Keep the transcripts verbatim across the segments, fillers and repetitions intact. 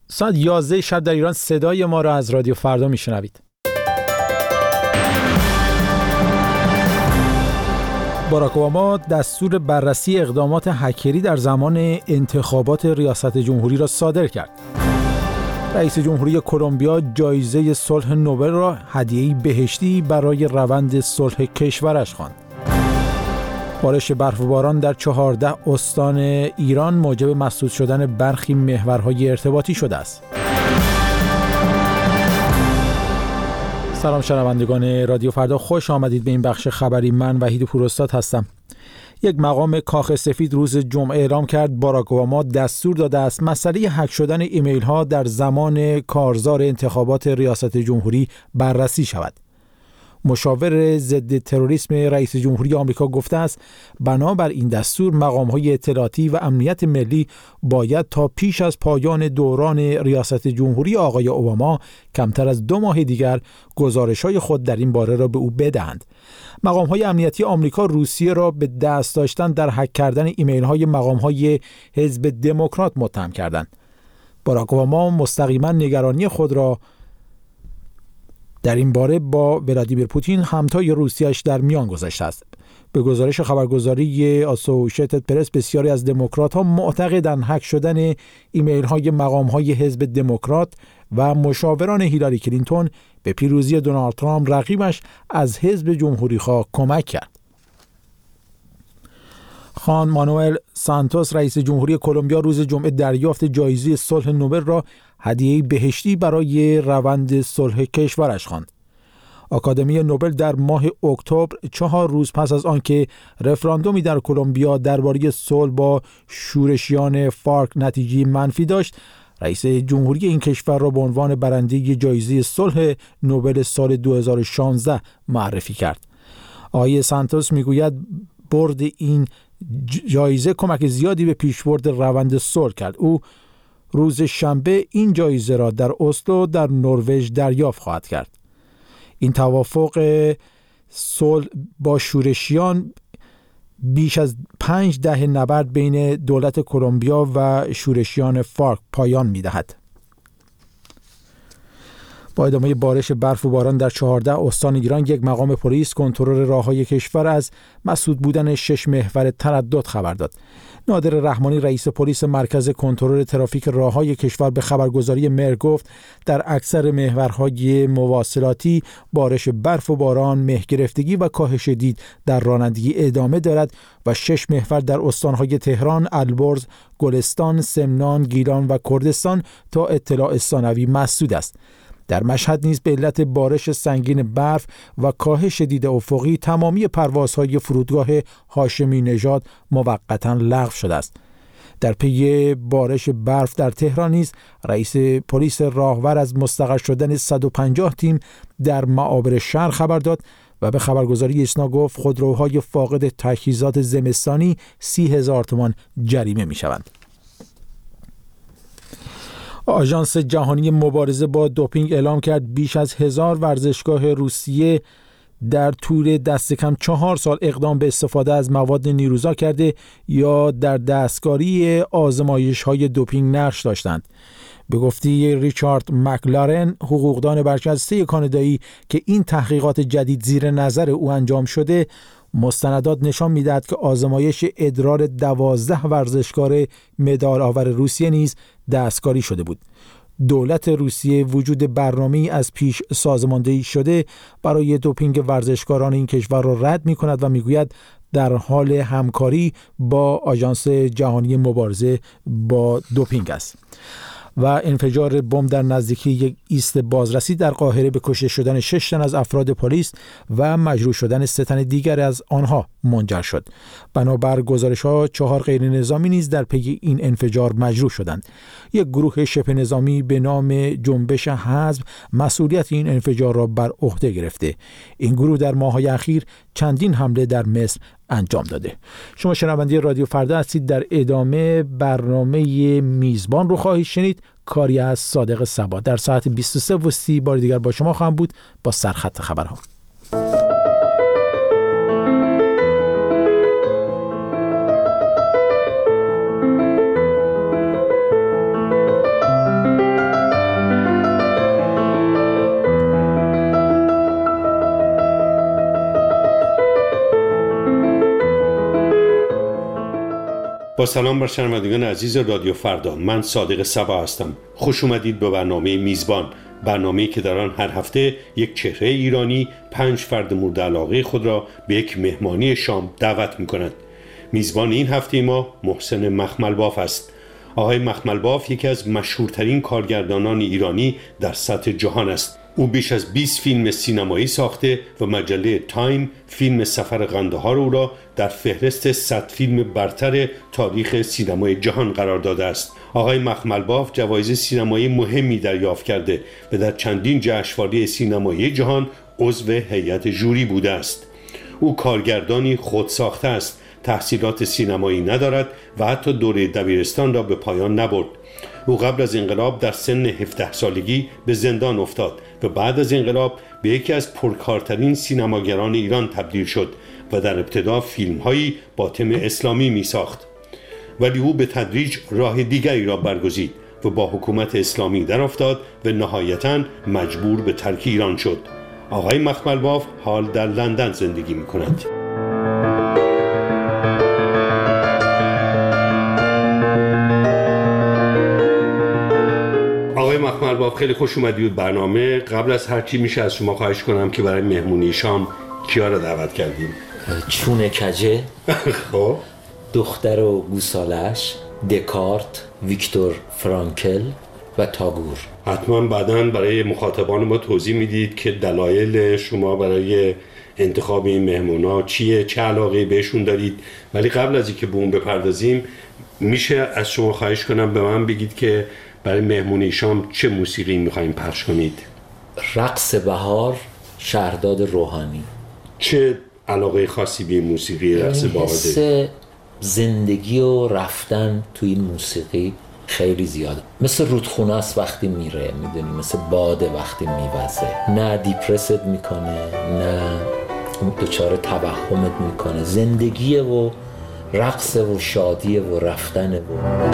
ساعت یازده شب در ایران صدای ما را از رادیو فردا میشنوید. باراک اوباما دستور بررسی اقدامات هکری در زمان انتخابات ریاست جمهوری را صادر کرد. رئیس جمهوری کلمبیا جایزه صلح نوبل را هدیه‌ای بهشتی برای روند صلح کشورش خواند. بارش برف و باران در چهارده استان ایران موجب مسدود شدن برخی محورهای ارتباطی شده است. سلام شنوندگان رادیو فردا، خوش آمدید به این بخش خبری. من وحید پوراستاد هستم. یک مقام کاخ سفید روز جمعه اعلام کرد باراک اوباما دستور داده است مسئله هک شدن ایمیل ها در زمان کارزار انتخابات ریاست جمهوری بررسی شود. مشاور ضد تروریسم رئیس جمهوری آمریکا گفته است بنابر این دستور مقام‌های اطلاعاتی و امنیت ملی باید تا پیش از پایان دوران ریاست جمهوری آقای اوباما کمتر از دو ماه دیگر گزارش‌های خود در این باره را به او بدهند. مقام‌های امنیتی آمریکا روسیه را به دست داشتن در هک کردن ایمیل‌های مقام‌های حزب دموکرات متهم کردند. باراک اوباما مستقیما نگرانی خود را در این باره با ولادیمیر پوتین همتای روسیه‌اش در میان گذاشته است. به گزارش خبرگزاری آسوشیتد پرس بسیاری از دموکرات‌ها معتقدند هک شدن ایمیل‌های مقام‌های حزب دموکرات و مشاوران هیلاری کلینتون به پیروزی دونالد ترامپ رقیبش از حزب جمهوری‌خواه کمک کرد. خان مانوئل سانتوس رئیس جمهوری کلمبیا روز جمعه دریافت جایزه صلح نوبل را هدیه بهشتی برای روند صلح کشورش خواند. آکادمی نوبل در ماه اکتبر چهار روز پس از آنکه رفراندومی در کلمبیا درباره صلح با شورشیان فارک نتیجه منفی داشت، رئیس جمهوری این کشور را به عنوان برنده جایزه صلح نوبل سال دو هزار و شانزده معرفی کرد. آقای سانتوس میگوید برد این جایزه کمک زیادی به پیشبرد روند صلح کرد. او روز شنبه این جایزه را در اسلو در نروژ دریافت خواهد کرد. این توافق صلح با شورشیان بیش از پنج دهه نبرد بین دولت کلمبیا و شورشیان فارک پایان می‌دهد. با ادامه بارش برف و باران در چهارده استان ایران، یک مقام پلیس کنترل راههای کشور از مسدود بودن شش محور تردد خبر داد. نادر رحمانی رئیس پلیس مرکز کنترل ترافیک راههای کشور به خبرگزاری مهر گفت در اکثر محورهای مواصلاتی بارش برف و باران مه گرفتگی و کاهش دید در رانندگی ادامه دارد و شش محور در استانهای تهران، البرز، گلستان، سمنان، گیلان و کردستان تا اطلاع ثانوی مسدود است. در مشهد نیز به علت بارش سنگین برف و کاهش دید افقی تمامی پروازهای فرودگاه هاشمی نژاد موقتا لغو شده است. در پی بارش برف در تهران نیز رئیس پلیس راهور از مستقر شدن صد و پنجاه تیم در معابر شهر خبر داد و به خبرگزاری اسنا گفت خودروهای فاقد تجهیزات زمستانی سی هزار تومان جریمه می شوند. آژانس جهانی مبارزه با دوپینگ اعلام کرد بیش از هزار ورزشگاه روسیه در طول دست کم چهار سال اقدام به استفاده از مواد نیروزا کرده یا در دستکاری آزمایش‌های دوپینگ نقش داشتند. به گفته ریچارد مکلارن، حقوقدان برجسته کانادایی که این تحقیقات جدید زیر نظر او انجام شده، مستندات نشان می‌دهد که آزمایش ادرار دوازده ورزشکار مدال آور روسیه نیز دستکاری شده بود. دولت روسیه وجود برنامه‌ای از پیش سازماندهی شده برای دوپینگ ورزشکاران این کشور را رد می‌کند و می‌گوید در حال همکاری با آژانس جهانی مبارزه با دوپینگ است. و انفجار بمب در نزدیکی یک ایست بازرسی در قاهره به کشته شدن شش تن از افراد پلیس و مجروح شدن سه تن دیگر از آنها منجر شد. بنابر گزارش‌ها چهار غیر نظامی نیز در پی این انفجار مجروح شدند. یک گروه شبه نظامی به نام جنبش حزب مسئولیت این انفجار را بر عهده گرفته. این گروه در ماه‌های اخیر چندین حمله در مصر انجام داده. شما شنونده رادیو فردا هستید. در ادامه برنامه میزبان رو خواهید شنید، کاری از صادق صبا. در ساعت بیست و سه و سی بار دیگر با شما خواهم بود با سرخط خبرها. با سلام بر شنوندگان عزیز رادیو فردا، من صادق صبا هستم. خوش اومدید به برنامه میزبان، برنامه‌ای که در آن هر هفته یک چهره ایرانی پنج فرد مورد علاقه خود را به یک مهمانی شام دعوت می‌کند. میزبان این هفته ما محسن مخملباف است. آقای مخملباف یکی از مشهورترین کارگردانان ایرانی در سطح جهان است. او بیش از بیست فیلم سینمایی ساخته و مجله تایم فیلم سفر قندهار او را در فهرست صد فیلم برتر تاریخ سینمای جهان قرار داده است. آقای مخملباف جوایز سینمایی مهمی دریافت کرده و در چندین جشنواره سینمایی جهان عضو هیئت ژوری بوده است. او کارگردانی خودساخته است، تحصیلات سینمایی ندارد و حتی دوره دبیرستان را به پایان نبرد. او قبل از انقلاب در سن هفده سالگی به زندان افتاد و بعد از انقلاب به یکی از پرکارترین سینماگران ایران تبدیل شد و در ابتدا فیلم‌هایی با تم اسلامی می‌ساخت. ولی او به تدریج راه دیگری را برگزید و با حکومت اسلامی در افتاد و نهایتاً مجبور به ترک ایران شد. آقای مخملباف حال در لندن زندگی می‌کند. مخملباف، خیلی خوش اومدید برنامه. قبل از هر چی میشه از شما خواهش کنم که برای مهمونی شام کیا را دعوت کردیم؟ چونه کجه، خب دختر و گوسالش، دکارت، ویکتور فرانکل و تاگور. حتما بعداً برای مخاطبان ما توضیح میدید که دلایل شما برای انتخاب این مهمونا چیه، چه علاقه بهشون دارید. ولی قبل از اینکه به اون بپردازیم میشه از شما خواهش کنم به من بگید که برای مهمونی شام چه موسیقی میخوایم پخش کنید؟ رقص بهار، شهرداد روحانی. چه علاقه خاصی به موسیقی رقص بهار دارید؟ زندگی و رفتن تو این موسیقی خیلی زیاده. مثل رودخونه است وقتی میره، میدونی، مثل باده وقتی میوزه. نه دیپرست میکنه، نه دچار توهمت میکنه. زندگیه و رقصه و شادیه و رفتنه و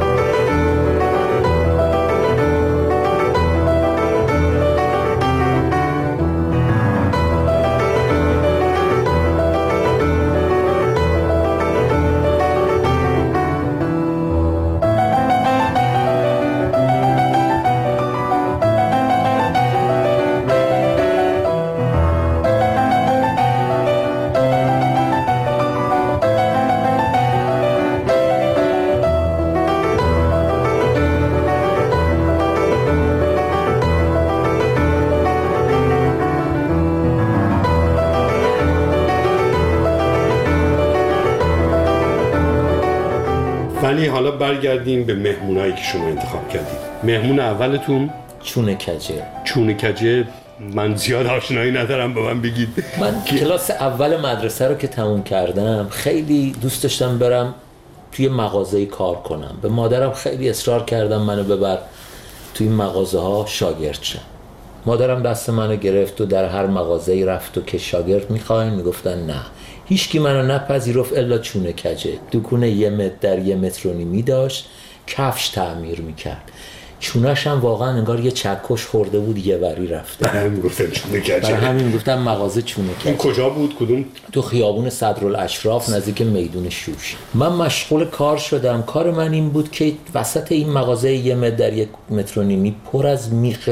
ولی حالا برگردیم به مهمونایی که شما انتخاب کردید. مهمون اولتون چونه کجه. چونه کجه من زیاد آشنایی ندارم، به من بگید. من کلاس اول مدرسه رو که تموم کردم خیلی دوست داشتم برم توی مغازه‌ای کار کنم. به مادرم خیلی اصرار کردم منو ببر توی مغازه ها شاگرد شم. مادرم دست منو گرفت و در هر مغازه‌ای رفت و که شاگرد می‌خواین، میگفتن نه. هیچ کی منو نپذیرفت الا چونه کجه. دکونه یه متر در یه متر و نیمی داشت، کفش تعمیر میکرد. چونش هم واقعا انگار یه چکش خورده بود یه وری رفته. برای همین گفتم چونه کجه. برای همین گفتم مغازه چونه کجه. این کجا بود؟ کدوم؟ تو خیابون صدرالاشراف نزدیک میدون شوش. من مشغول کار شدم. کار من این بود که وسط این مغازه یه متر در یک متر و نیمی پر از میخ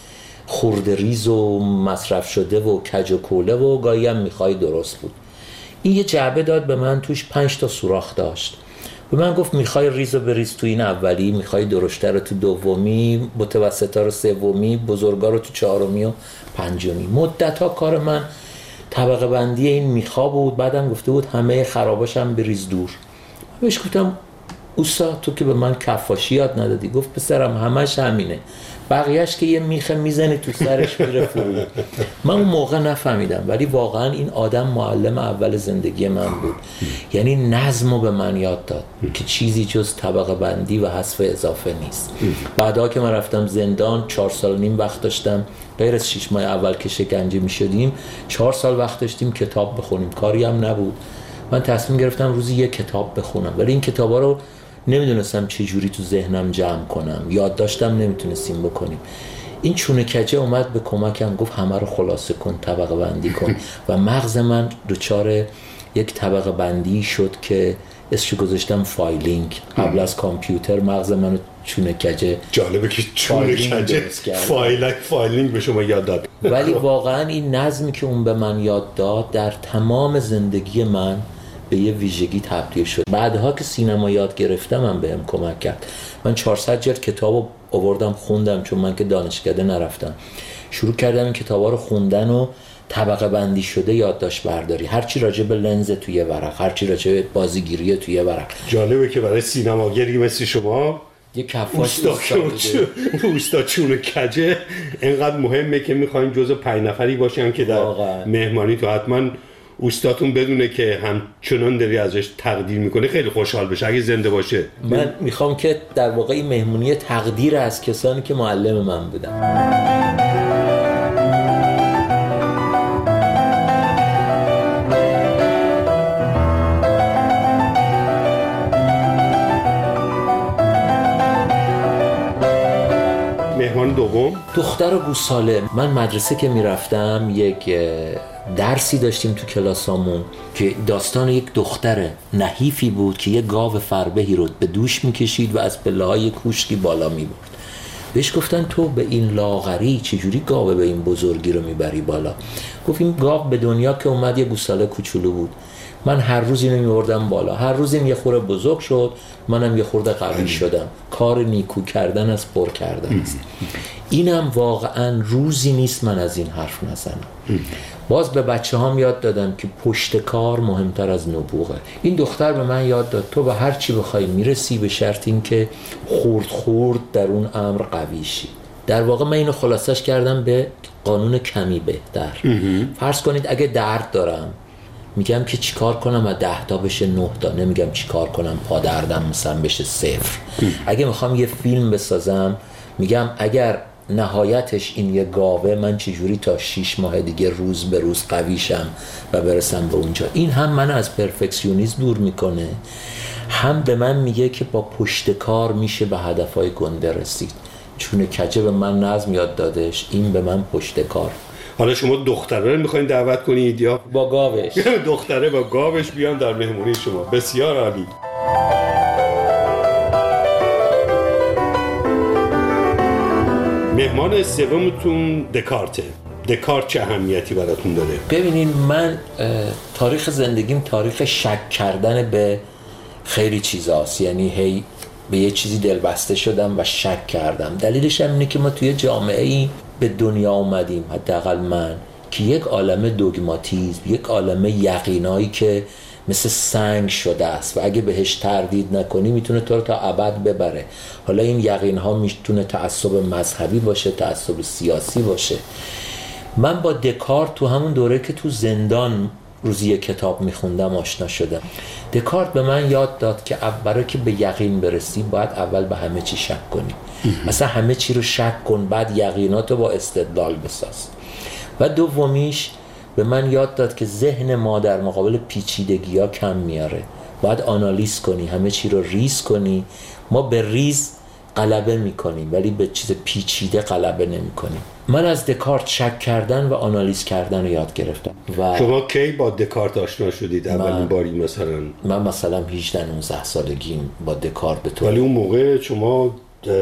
خورده ریز و مصرف شده و کج و کوله و گاهی هم میخای درست بود. این یه جعبه داد به من، توش پنج تا سوراخ داشت. به من گفت میخوای ریزو بریز تو این اولی، میخوای درشته رو تو دومی، متوسطا رو سومی، بزرگا رو تو چهارمی و پنجمی. مدت ها کار من طبقه بندی این میخا بود. بعدم گفته بود همه خراباشم بریز دور. بهش گفتم اوستا تو که به من کفاشی یاد ندادی. گفت پسرم همش همینه، بقیهش که یه میخه میزنی تو سرش میره فرو. من اون موقع نفهمیدم، ولی واقعا این آدم معلم اول زندگی من بود. یعنی نظمو به من یاد داد که چیزی جز طبقه بندی و حذف اضافه نیست. بعدا که من رفتم زندان، چهار سال نیم وقت داشتم، غیر از شش ماه اول که شکنجه میشدیم چهار سال وقت داشتیم کتاب بخونیم، کاری هم نبود. من تصمیم گرفتم روزی یک کتاب بخونم، ولی این کتابا رو نمیدونستم چه جوری تو ذهنم جمع کنم، یاد داشتم نمیتونستیم بکنیم. این چونه کجه اومد به کمکم، گفت همه رو خلاصه کن، طبقه بندی کن و مغز من دچار یک طبقه بندی شد که اسمش گذاشتم فایلینگ. قبل از کامپیوتر مغز منو چونه کجه. جالبه که چونه کجه فایلینگ فایلینگ به شما یاد داد. ولی واقعا این نظمی که اون به من یاد داد در تمام زندگی من به یه ویژگی تبدیل شد. بعدها که سینما یاد گرفتم من بهم کمک کرد. من چهارصد جلد کتابو آوردم خوندم، چون من که دانشکده نرفتم. شروع کردم این کتابا رو خوندن و طبقه بندی شده یادداشت برداری، هر چی راجع به لنز توی ورق، هر چی راجع به بازیگیری توی ورق. جالبه که برای سینماگری مثل شما یه کفاش اوستا چونه کجه اینقدر مهمه که میخواین جزو پنج نفری باشن که در مهمانی تو حتما اوستاتون بدونه که همچنان داری ازش تقدیر میکنه، خیلی خوشحال بشه اگه زنده باشه. من میخوام که در واقع این مهمونی تقدیر از کسانی که معلم من بودن. مهمان دوم دختر گوساله. من مدرسه که میرفتم یک درسی داشتیم تو کلاسامون که داستان یک دختر نحیفی بود که یک گاو فربهی رو به دوش میکشید و از پله‌های کوشکی بالا میبرد. بهش گفتن تو به این لاغری چجوری گاو به این بزرگی رو میبری بالا؟ گفت این گاو به دنیا که اومد یه گوساله کوچولو بود، من هر روز اینو میوردم بالا، هر روز این یه خورده بزرگ شد، منم یه خورده قوی شدم. کار نیکو کردن از پر کردن است. اینم واقعا روزی نیست من از این حرف نزنم. باز به بچه هام یاد دادم که پشت کار مهمتر از نبوغه. این دختر به من یاد داد تو به هر چی بخوای میرسی، به شرط این که خورد خورد در اون امر قوی شی. در واقع من اینو خلاصش کردم به قانون کمی بهتر. فرض کنید اگه درد دارم میگم که چیکار کنم از ده تا بشه نه تا، نمیگم چیکار کنم پا دردم مثلا بشه صفر. اگه میخوام یه فیلم بسازم میگم اگر نهایتش این یه گاوه، من چجوری تا شیش ماه دیگه روز به روز قویشم و برسم به اونجا. این هم من از پرفکسیونیسم دور میکنه، هم به من میگه که با پشت کار میشه به هدفهای گنده رسید. چون کجه به من نظم یاد دادش، این به من پشت کار. حالا شما دختره رو میخواین دعوت کنید یا با گاوش؟ دختره با گاوش بیان در مهمونی شما. بسیار عالی. مهمان سومتون دکارته. دکارت چه اهمیتی براتون داره؟ ببینین من تاریخ زندگیم تاریخ شک کردن به خیلی چیزاست. یعنی هی به یه چیزی دلبسته شدم و شک کردم. دلیلش هم اینه که ما توی جامعه‌ای به دنیا اومدیم، حداقل من، که یک عالم دوگماتیزم، یک عالم یقینایی که مثل سنگ شده است و اگه بهش تردید نکنی میتونه تو رو تا ابد ببره. حالا این یقین ها میتونه تعصب مذهبی باشه، تعصب سیاسی باشه. من با دکارت تو همون دوره که تو زندان روزی یک کتاب میخوندم آشنا شدم. دکارت به من یاد داد که برای که به یقین برسی باید اول به همه چی شک کنی. مثلا همه چی رو شک کن، بعد یقیناتو با استدلال بساز. و دومیش به من یاد داد که ذهن ما در مقابل پیچیدگی ها کم میاره. باید آنالیز کنی، همه چی رو ریز کنی. ما به ریز غلبه میکنیم ولی به چیز پیچیده غلبه نمیکنیم. من از دکارت شک کردن و آنالیز کردن رو یاد گرفتم. و شما کی با دکارت آشنا شدید اولین باری مثلا؟ من مثلا هجده نوزده سالگیم با دکارت به طور. ولی اون موقع شما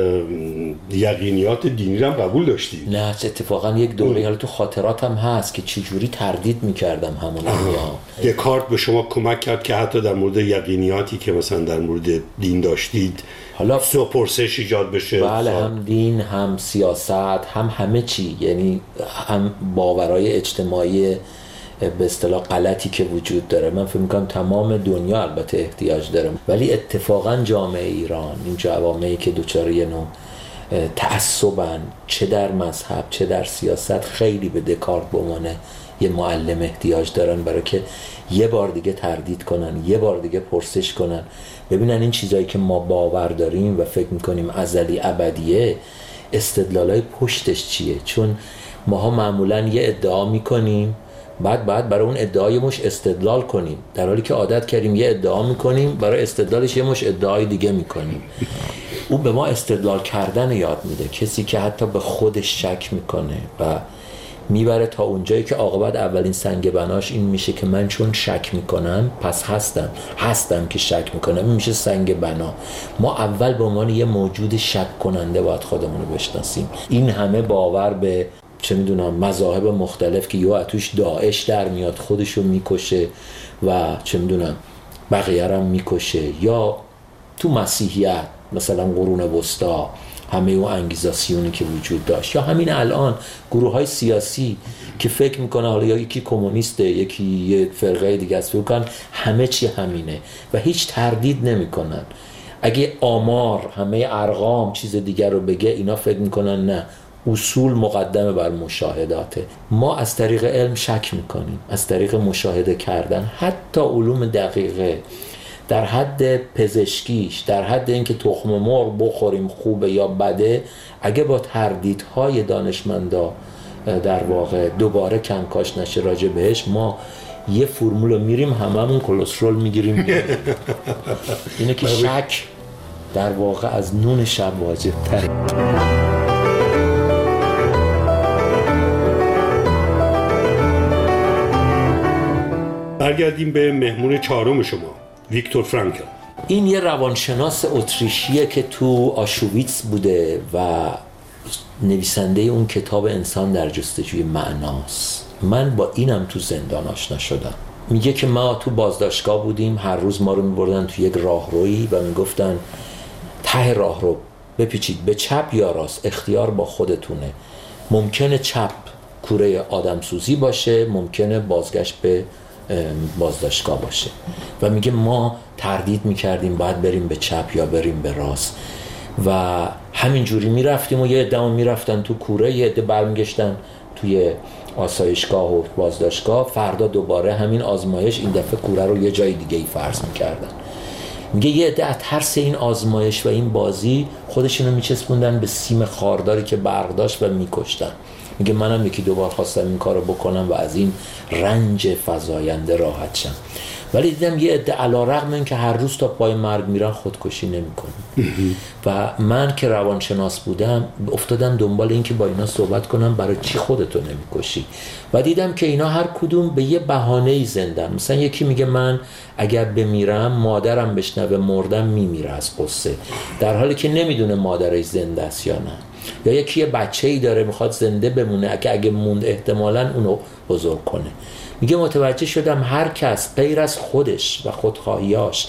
یقینیات دینی رو هم قبول داشتید؟ نه اتفاقا یک دوره حالا تو خاطراتم هست که چجوری تردید میکردم همون ایا. دکارت به شما کمک کرد که حتی در مورد یقینیاتی که مثلا در مورد دین داشتید حالا پرسش ایجاد بشه؟ بله، هم دین، هم سیاست، هم همه چی. یعنی هم باورهای اجتماعی به اصطلاح غلطی که وجود داره. من فکر می‌کنم تمام دنیا البته احتیاج داره، ولی اتفاقا جامعه ایران، این جوامعی که دوچار یه نوع تعصبن، چه در مذهب چه در سیاست، خیلی به دکارت به عنوان یه معلم احتیاج دارن، برای که یه بار دیگه تردید کنن، یه بار دیگه پرسش کنن، ببینن این چیزایی که ما باور داریم و فکر می‌کنیم ازلی ابدیه، استدلالای پشتش چیه. چون ماها معمولاً یه ادعا می‌کنیم، بعد بعد برای اون ادعای مش استدلال کنیم، در حالی که عادت کردیم یه ادعا میکنیم برای استدلالش یه مش ادعای دیگه میکنیم. او به ما استدلال کردن یاد میده. کسی که حتی به خودش شک میکنه و میبره تا اونجایی که عاقبت اولین سنگ بناش این میشه که من چون شک میکنم پس هستم هستم که شک میکنم، این میشه سنگ بنا. ما اول به عنوان یه موجود شک کننده باید خودمون رو بشناسیم. این همه باور به چه میدونم مذاهب مختلف که یا توش داعش در میاد خودشو میکشه و چه میدونم بقیه رو میکشه، یا تو مسیحیت مثلا قرون وسطا همه اون انگیزاسیونی که وجود داشت، یا همین الان گروه های سیاسی که فکر میکنه حالا یا یکی کمونیسته یکی یه فرقه دیگه است، فکر کن همه چی همینه و هیچ تردید نمیکنن. اگه آمار همه ارقام چیز دیگر رو بگه اینا فکر میکنن نه، اصول مقدمه بر مشاهداته. ما از طریق علم شک میکنیم، از طریق مشاهده کردن. حتی علوم دقیقه در حد پزشکیش، در حد اینکه تخم مرغ بخوریم خوبه یا بده، اگه با تردیدهای دانشمندا در واقع دوباره کنکاش نشه راجع بهش، ما یه فرمول میریم هممون کلسترول میگیریم. اینه که شک در واقع از نون شب واجب تره. برگردیم به مهمون چهارم شما، ویکتور فرانکل. این یه روانشناس اتریشیه که تو آشویتس بوده و نویسنده اون کتاب انسان در جستجوی معناست. من با اینم تو زندان آشنا شدم. میگه که ما تو بازداشتگاه بودیم، هر روز ما رو میبردن تو یک راهرویی و میگفتن ته راهرو بپیچید به چپ یا راست، اختیار با خودتونه. ممکنه چپ کوره آدمسوزی باشه، ممکنه بازگشت به بازداشتگاه باشه. و میگه ما تردید میکردیم باید بریم به چپ یا بریم به راست و همینجوری میرفتیم و یه عده میرفتن تو کوره، یه عده برمیگشتن توی آسایشگاه و بازداشتگاه. فردا دوباره همین آزمایش، این دفعه کوره رو یه جای دیگه ای فرض میکردن. میگه یه عده از ترس این آزمایش و این بازی خودشونو میچسبوندن به سیم خارداری که برق داشت و میکشتن. میگه منم یکی دوبار خواستم این کارو بکنم و از این رنج فزاینده راحت شم، ولی دیدم یه عده علیرغم این که هر روز تا پای مرگ میرن خودکشی نمیکنن. و من که روانشناس بودم افتادم دنبال این که با اینا صحبت کنم برای چی خودتو نمیکشی، و دیدم که اینا هر کدوم به یه بهانه‌ای زندن. مثلا یکی میگه من اگر بمیرم مادرم بشنوه مردم میمیره از قصه، در حالی که نمیدونه مادرش زنده است یا نه. یا یکی یه بچه‌ای داره میخواد زنده بمونه که اگه موند احتمالاً اونو بزرگ کنه. میگه متوجه شدم هر کس غیر از خودش و خودخواهیاش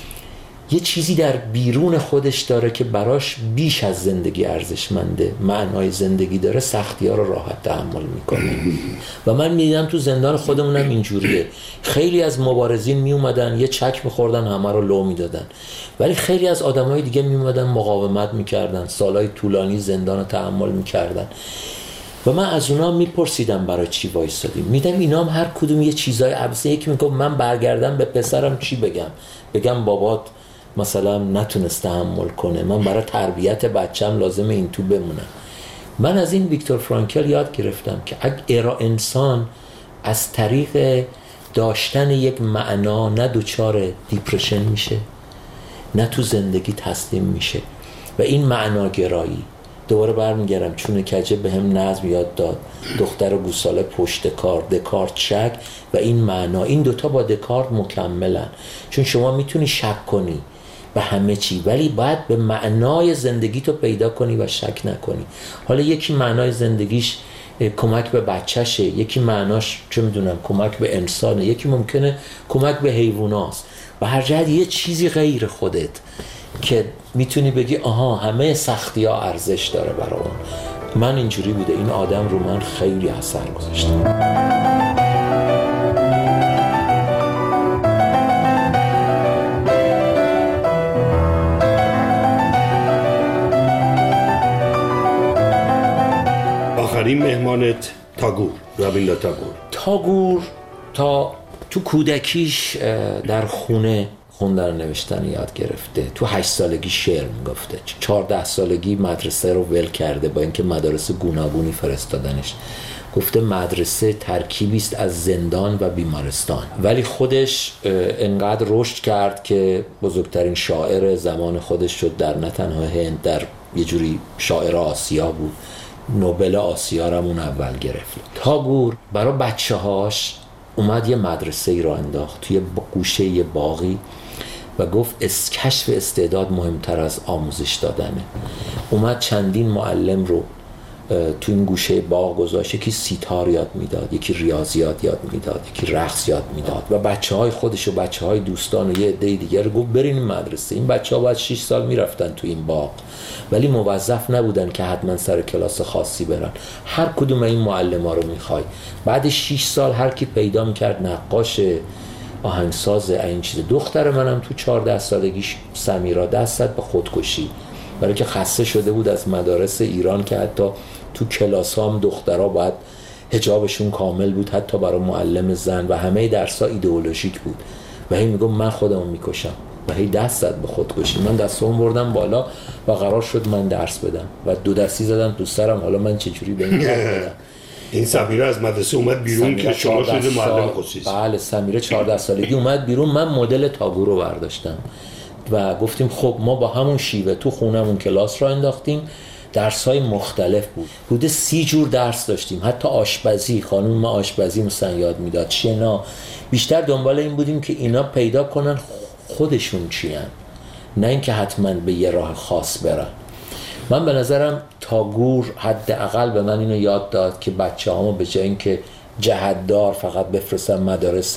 یه چیزی در بیرون خودش داره که براش بیش از زندگی ارزشمنده، معنای زندگی داره، سختی‌ها رو راحت تحمل میکنه. و من میدیدم تو زندان خودمونم اینجوریه. خیلی از مبارزین میومدن یه چک میخوردن همه رو لو میدادن، ولی خیلی از آدمای دیگه میومدن مقاومت میکردن، سالهای طولانی زندان رو تحمل میکردن. و من از اونا میپرسیدم برای چی وایسادیم. میدم اینا هم هر کدوم یه چیزای عبسه. یکی میگه من برگردم به پسرم چی بگم؟ بگم بابات مثلا نتونست تحمل کنه، من برای تربیت بچم لازمه این تو بمونم. من از این ویکتور فرانکل یاد گرفتم که اگر انسان از طریق داشتن یک معنا نه دوچار دیپرشن میشه نه تو زندگی تسلیم میشه. و این معناگرایی، دوباره برمیگردم چون کجه به هم نظم یاد داد، دختر گوساله پشت کار، دکارت شک و این معنا، این دوتا با دکارت مکملن. چون شما میتونی شک کنی به همه چی ولی باید به معنای زندگی تو پیدا کنی و شک نکنی. حالا یکی معنای زندگیش کمک به بچهشه، یکی معناش چه میدونم کمک به انسانه، یکی ممکنه کمک به حیواناست. و هر جهت یه چیزی غیر خودت که میتونی بگی آها همه سختی ها ارزش داره برای اون. من اینجوری بوده، این آدم رو من خیلی اثر گذاشته. آخرین مهمانت تاگور، رابیندرنات تاگور. تاگور تا تو کودکیش در خونه خوندن نوشتن یاد گرفته. تو هشت سالگی شعر میگفته. چهارده سالگی مدرسه رو ول کرده با اینکه مدارس گوناگونی فرستادنش. گفته مدرسه ترکیبی است از زندان و بیمارستان. ولی خودش انقدر رشد کرد که بزرگترین شاعر زمان خودش شد، در نه تنها هند، در یه جوری شاعر آسیا بود نوبل آسیا رو اون اول گرفت. تاگور برای بچه هاش اومد یه مدرسه ای رو انداخت توی گوشه یه باغی و گفت اس کشف استعداد مهمتر از آموزش دادنه. اومد چندین معلم رو تو این گوشه باغ گذاشت، یکی سیتار یاد میداد، یکی ریاضیات یاد میداد، یکی رقص یاد میداد و بچهای خودش و بچهای دوستان و یه عده دیگه رو گفت برین این مدرسه. این بچه‌ها بعد شش سال میرفتن تو این باغ ولی موظف نبودن که حتما سر کلاس خاصی برن. هر کدوم این معلم‌ها رو میخوای. بعد شش سال هر کی پیدا میکرد نقاش، آهنگساز، این چیز. دختر منم تو چهارده سالگیش سمیرا دست زد به خودکشی برای که خسته شده بود از مدارس ایران که حتی تو کلاس هم دخترها باید حجابشون کامل بود، حتی برای معلم زن، و همه درس‌ها ایدئولوژیک بود و هی میگم من خودمو میکشم و هی دست زد به خودکشی. من دستم بردم بالا و قرار شد من درس بدم و دو دستی زدم تو سرم. حالا من چجوری به این کار بدم؟ این سمیره از مدرسه اومد بیرون که شما شده معلم خصوصی. بله، سمیره چهارده سالگی اومد بیرون. من مدل تاگور رو برداشتم و گفتیم خب ما با همون شیوه تو خونمون کلاس را انداختیم. درس‌های مختلف بود، بوده سی جور درس داشتیم، حتی آشپزی. خانم ما آشپزی مثلا یاد میداد، شنا. بیشتر دنبال این بودیم که اینا پیدا کنن خودشون چی هن، نه اینکه حتما به یه راه خاص برن. من به نظرم تاگور حداقل به من اینو یاد داد که بچه‌هامو به جای اینکه جهت‌دار فقط بفرستن مدارس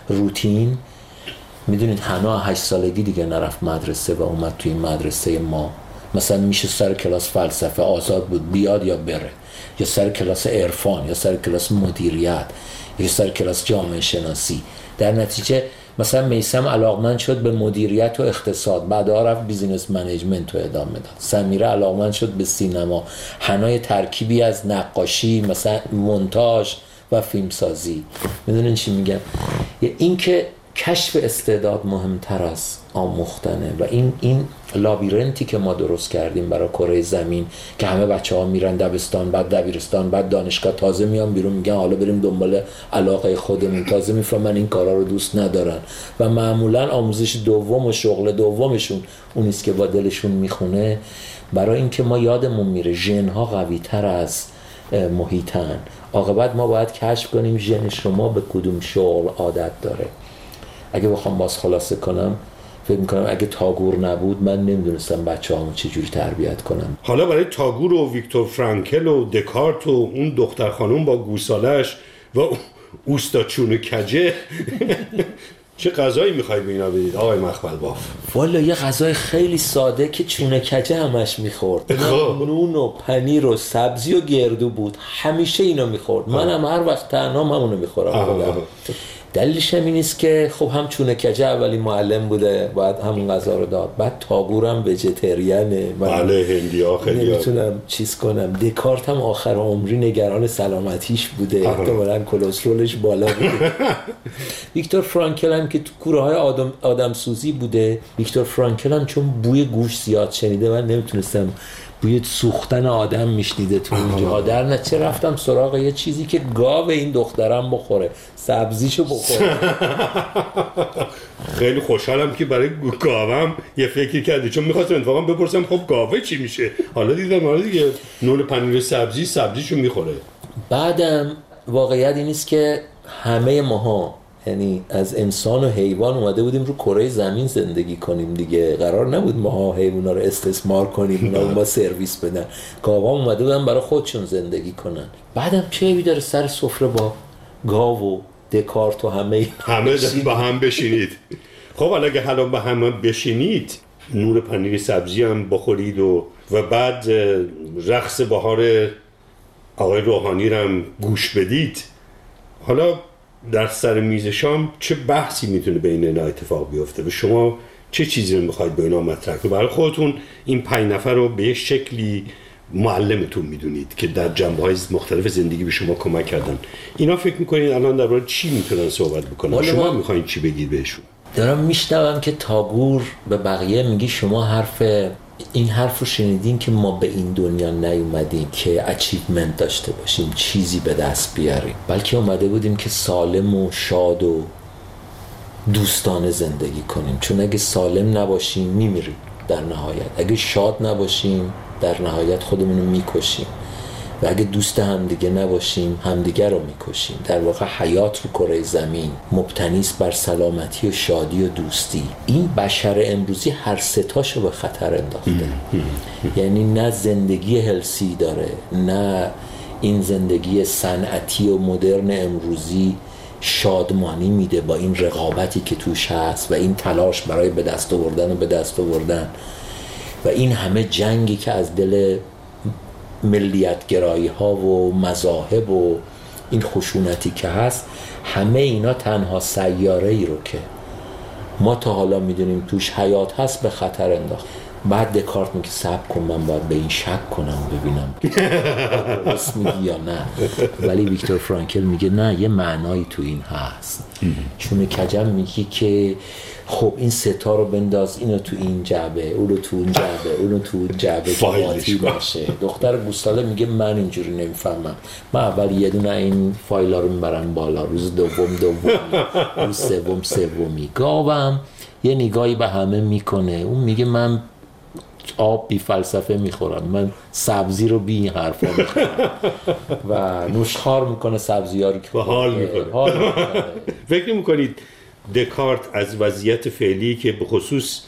روتین، میدونید حنا هشت سالگی دیگه نرفت مدرسه و اومد توی این مدرسه ما. مثلا میشه سر کلاس فلسفه آزاد بود بیاد یا بره، یا سر کلاس عرفان، یا سر کلاس مدیریت، یا سر کلاس جامعه شناسی. در نتیجه مثلا میثم علاقمند شد به مدیریت و اقتصاد، بعدا رفت بیزینس منیجمنت رو ادامه داد. سمیره علاقمند شد به سینما، حنای ترکیبی از نقاشی، مثلا مونتاژ و فیلمسازی. میدونین چی میگم؟ این که کشف استعداد مهمتر از آموختنه و این این لابیرنتی که ما درست کردیم برای کره زمین که همه بچه‌ها میرن دبستان، بعد دبیرستان، بعد دانشگاه، تازه میان بیرون میگن حالا بریم دنبال علاقه خودمون، تازه میفهمن این کارا رو دوست ندارن و معمولا آموزش دوم و شغل دومشون اونیست که با دلشون میخونه. برای اینکه ما یادمون میره ژن‌ها قوی‌تر از محیطن، عاقبت ما باید کشف کنیم ژن شما به کدوم شغل عادت داره. اگه بخوام باز خلاصه کنم، فکر میکنم اگه تاگور نبود من نمیدونستم بچه‌هامو چجوری تربیت کنم. حالا برای تاگور و ویکتور فرانکل و دکارت و اون دختر خانم با گوسالش و اوستا چون کجه چه غذایی میخواید به اینا بدید آقای مخبل باف؟ والا یه غذای خیلی ساده که چونه کجه همش میخورد، نون و پنیر و سبزی و گردو بود، همیشه اینو میخورد. منم هر وقت تنهام همونو میخورم. دلیلش هم این است که خب هم چونه کجه اولی معلم بوده، باید همون غذا رو داد. بعد تاگورم وجتریانه، بله هندی‌ها خیلی نمیتونم چیز کنم. دکارت هم آخر عمری نگران سلامتیش بوده، احتمالاً کلسترولش بالا بوده. ویکتور فرانکل هم که تو کوره های آدم آدم سوزی بوده. ویکتور فرانکل هم چون بوی گوشت زیاد شنیده من نمیتونستم، بوی سوختن آدم میشنیده تو اونجا. در نتیجه رفتم سراغ یه چیزی که گاو این دخترم بخوره، سبزیشو بخوره. خیلی خوشحالم که برای گاوم یه فکری کردی، چون می‌خواستم اتفاقا بپرسم خب گاوه چی میشه. حالا دیدم حالا دیگه نون پنیر سبزی سبزیشو میخوره. بعدم واقعیت این است که همه ماها، یعنی از انسان و حیوان اومده بودیم رو کره زمین زندگی کنیم دیگه. قرار نبود ماها حیونا رو استثمار کنیم، اونا ما سرویس بدن. گاوا اومده بودن برای خودشون زندگی کنن. بعدم چه عیبی داره سر سفره با گاو و دکارت و همه همه با هم بشینید؟ خب حالا اگه حالا با هم بشینید، نور پنیر سبزی هم بخورید و و بعد رقص بهار آقای روحانی رو هم گوش بدید، حالا در سر میز شام چه بحثی میتونه بین اینا اتفاق بیفته و شما چه چیزی رو میخواید با اینا مطرح کنید؟ برای خودتون این پنج نفر رو به یک شکلی معلمتون میدونید که در جنبه‌های مختلف زندگی به شما کمک کردن. اینا فکر میکنید الان درباره چی میتونن صحبت بکنن؟ شما میخواین چی بگید بهشون؟ دارم میشنوم که تاگور به بقیه میگی شما حرف این حرف رو شنیدین که ما به این دنیا نیومدیم که اچیومنت داشته باشیم، چیزی به دست بیاریم، بلکه اومده بودیم که سالم و شاد و دوستانه زندگی کنیم. چون اگه سالم نباشیم میمیریم در نهایت، اگه شاد نباشیم در نهایت خودمون رو میکشیم. و اگه دوست همدیگه نباشیم همدیگه رو میکشیم. در واقع حیات رو کره زمین مبتنی است بر سلامتی و شادی و دوستی. این بشر امروزی هر سه تاشو به خطر انداخته. یعنی نه زندگی هلسی داره، نه این زندگی صنعتی و مدرن امروزی شادمانی میده با این رقابتی که توش هست و این تلاش برای به دست آوردن و به دست آوردن و این همه جنگی که از دل ملیت گرایی ها و مذاهب و این خشونتی که هست، همه اینا تنها سیاره ای رو که ما تا حالا میدونیم توش حیات هست به خطر انداخت. بعد دکارت میگه صبر کن، من باید به این شک کنم ببینم درست میگی یا نه. ولی ویکتور فرانکل میگه نه، یه معنایی تو این هست. چون کجم میگه که خب این ستا رو بنداز، اینو تو این جعبه، اونو تو اون جعبه، اونو تو اون جعبه که باطی باشه. دختر گوساله میگه من اینجوری نمیفهمم، من اول یه دونه این فایلا رو میبرم بالا، روز دوم دومی، روز سوم سومی. گاوم یه نگاهی به همه میکنه، اون میگه من آب بی فلسفه میخورم، من سبزی رو بی این حرفا میخورم و نوشخوار میکنه سبزی ها رو که حال میکنه. فکر میکنید دکارت از وضعیت فعلی که به خصوص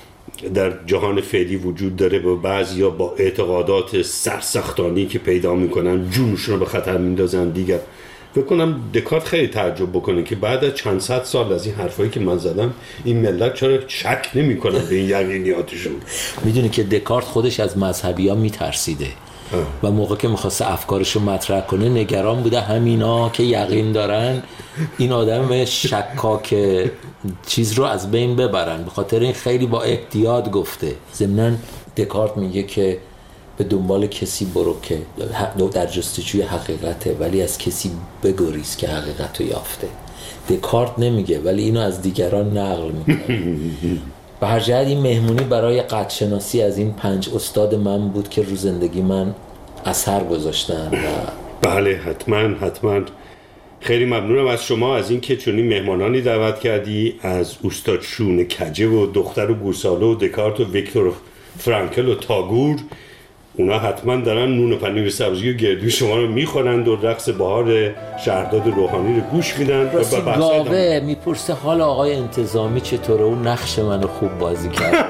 در جهان فعلی وجود داره با بعضیا با اعتقادات سرسختانی که پیدا میکنن جونشون رو به خطر میندازن دیگر، فکر کنم دکارت خیلی تعجب بکنه که بعد از چند صد سال از این حرفایی که من زدم این ملت چرا شک نمی‌کنن به این یقینیاتشون؟ میدونی که دکارت خودش از مذهبی‌ها میترسیده و موقع که میخواست افکارش رو مطرح کنه نگران بوده همینا که یقین دارن این آدم شکاک چیز رو از بین ببرن، به خاطر این خیلی با احتیاط گفته. ضمناً دکارت میگه که به دنبال کسی برو که در جستجوی حقیقته، ولی از کسی بگریز که حقیقت رو یافته. دکارت نمیگه ولی اینو از دیگران نقل میکنه. به هر جهت این مهمونی برای قدرشناسی از این پنج استاد من بود که رو زندگی من اثر گذاشتن. و بله حتما حتما. خیلی ممنونم از شما از این که چنین مهمانانی دعوت کردی، از استاد شون کجه و دختر و گوساله و دکارت و ویکتور فرانکل و تاگور. اونا حتما دارن نون و پنیر سبزی و گردوی شما رو میخورند و رقص بهار شهرداد روحانی رو گوش میدن. راستی گاوه میپرسه حال آقای انتظامی چطوره، اون نقش منو خوب بازی کرد.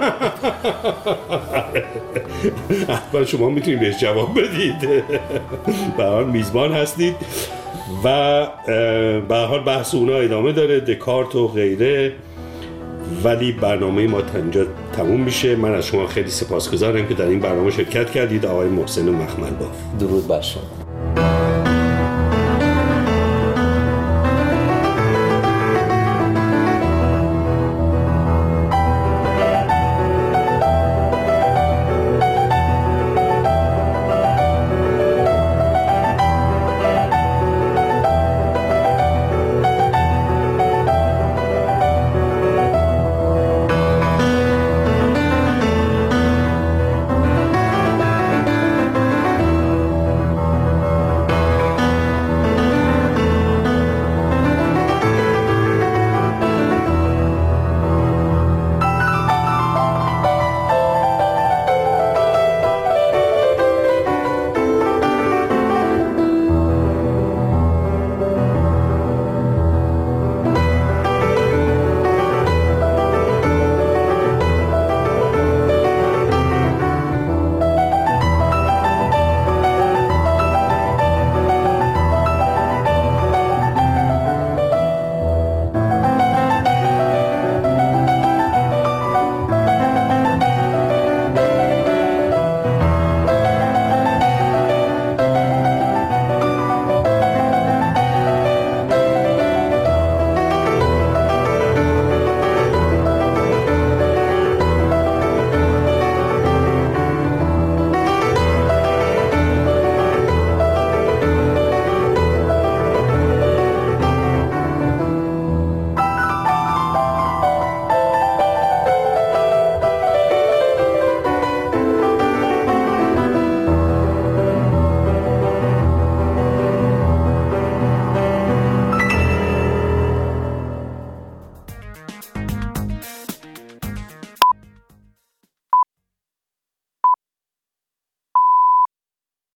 حتما شما میتونید بهش جواب بدید. به هر حال میزبان هستید و به هر حال بحث اونا ادامه داره، دکارت و غیره، ولی برنامه ما تا اینجا تموم میشه. من از شما خیلی سپاسگزارم که در این برنامه شرکت کردید. آقای محسن مخمل باف. درود بر شما.